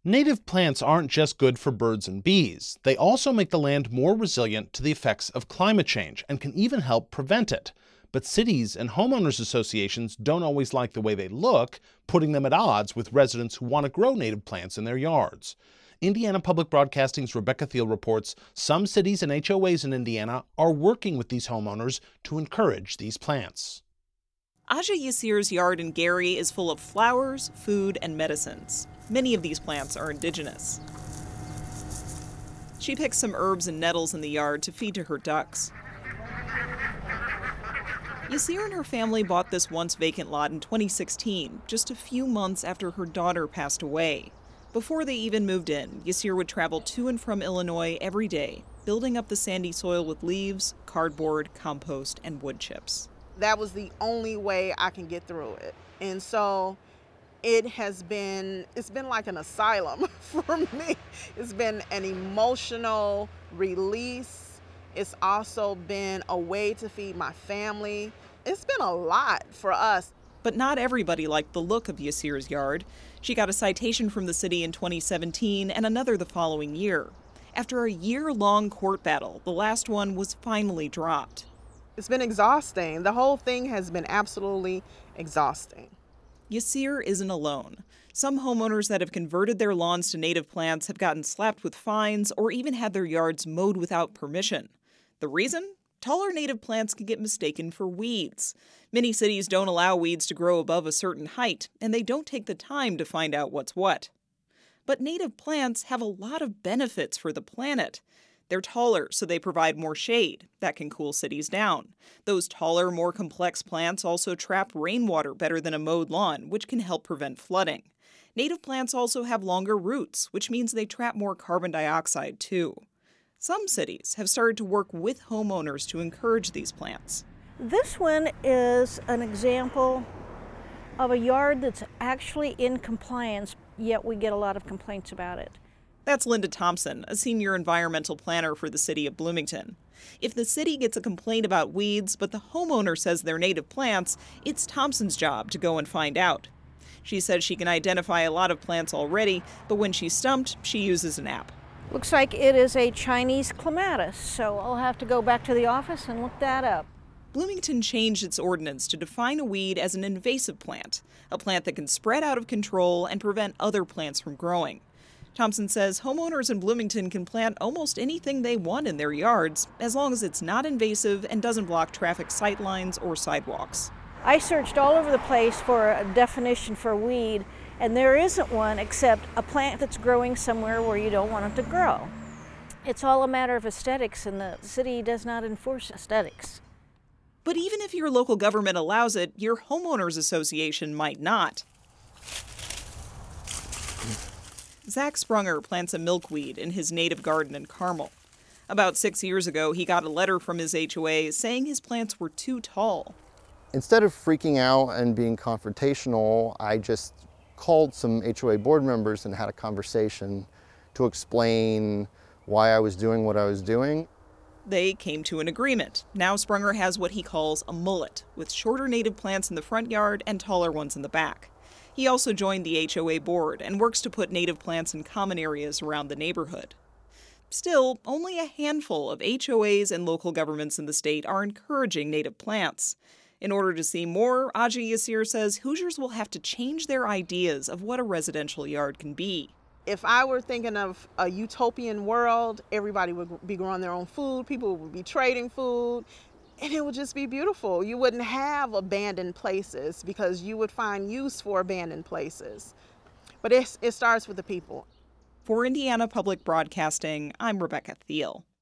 Native plants aren't just good for birds and bees. They also make the land more resilient to the effects of climate change and can even help prevent it. But cities and homeowners associations don't always like the way they look, putting them at odds with residents who want to grow native plants in their yards. Indiana Public Broadcasting's Rebecca Thiel reports some cities and HOAs in Indiana are working with these homeowners to encourage these plants. Aja Yassir's yard in Gary is full of flowers, food, and medicines. Many of these plants are indigenous. She picks some herbs and nettles in the yard to feed to her ducks. Yassir and her family bought this once vacant lot in 2016, just a few months after her daughter passed away. Before they even moved in, Yassir would travel to and from Illinois every day, building up the sandy soil with leaves, cardboard, compost, and wood chips. That was the only way I can get through it. And so it's been like an asylum for me. It's been an emotional release. It's also been a way to feed my family. It's been a lot for us. But not everybody liked the look of Yassir's yard. She got a citation from the city in 2017 and another the following year. After a year-long court battle, the last one was finally dropped. It's been exhausting. The whole thing has been absolutely exhausting. Yassir isn't alone. Some homeowners that have converted their lawns to native plants have gotten slapped with fines or even had their yards mowed without permission. The reason? Taller native plants can get mistaken for weeds. Many cities don't allow weeds to grow above a certain height, and they don't take the time to find out what's what. But native plants have a lot of benefits for the planet. They're taller, so they provide more shade. That can cool cities down. Those taller, more complex plants also trap rainwater better than a mowed lawn, which can help prevent flooding. Native plants also have longer roots, which means they trap more carbon dioxide, too. Some cities have started to work with homeowners to encourage these plants. This one is an example of a yard that's actually in compliance, yet we get a lot of complaints about it. That's Linda Thompson, a senior environmental planner for the city of Bloomington. If the city gets a complaint about weeds, but the homeowner says they're native plants, it's Thompson's job to go and find out. She says she can identify a lot of plants already, but when she's stumped, she uses an app. Looks like it is a Chinese clematis, so I'll have to go back to the office and look that up. Bloomington changed its ordinance to define a weed as an invasive plant, a plant that can spread out of control and prevent other plants from growing. Thompson says homeowners in Bloomington can plant almost anything they want in their yards, as long as it's not invasive and doesn't block traffic sight lines or sidewalks. I searched all over the place for a definition for weed, and there isn't one except a plant that's growing somewhere where you don't want it to grow. It's all a matter of aesthetics, and the city does not enforce aesthetics. But even if your local government allows it, your homeowners association might not. Zach Sprunger plants a milkweed in his native garden in Carmel. About 6 years ago, he got a letter from his HOA saying his plants were too tall. Instead of freaking out and being confrontational, I just called some HOA board members and had a conversation to explain why I was doing what I was doing. They came to an agreement. Now Sprunger has what he calls a mullet, with shorter native plants in the front yard and taller ones in the back. He also joined the HOA board and works to put native plants in common areas around the neighborhood. Still, only a handful of HOAs and local governments in the state are encouraging native plants. In order to see more, Aja Yassir says Hoosiers will have to change their ideas of what a residential yard can be. If I were thinking of a utopian world, everybody would be growing their own food, people would be trading food, and it would just be beautiful. You wouldn't have abandoned places because you would find use for abandoned places. But it starts with the people. For Indiana Public Broadcasting, I'm Rebecca Thiel.